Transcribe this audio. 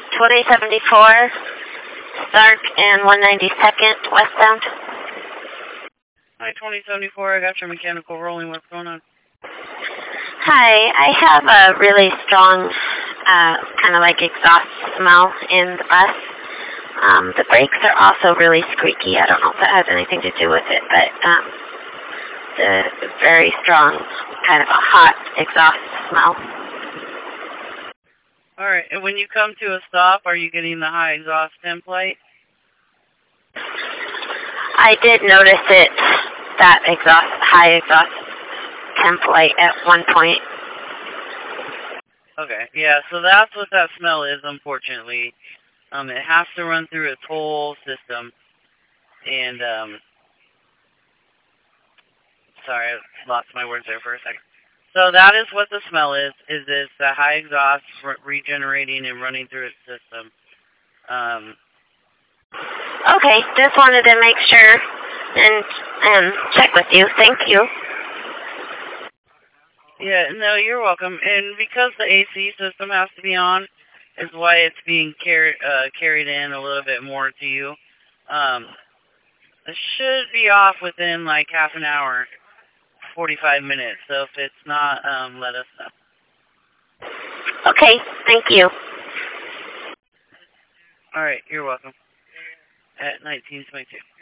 2074, Stark and 192nd, westbound. Hi, 2074, I got your mechanical rolling. What's going on? Hi, I have a really strong, kind of like exhaust smell in the bus. The brakes are also really squeaky. I don't know if that has anything to do with it, but the very strong, kind of a hot exhaust smell. Alright, and when you come to a stop, are you getting the high exhaust template? I did notice it, that high exhaust template at one point. Okay, yeah, so that's what that smell is, unfortunately. It has to run through its whole system. And, sorry, I lost my words there for a second. So that is what the smell is this high exhaust regenerating and running through its system. Okay, just wanted to make sure and check with you. Thank you. Yeah, no, you're welcome. And because the AC system has to be on, is why it's being carried in a little bit more to you. It should be off within like half an hour, 45 minutes. So if it's not, let us know. Okay, thank you. All right, you're welcome. At 1922.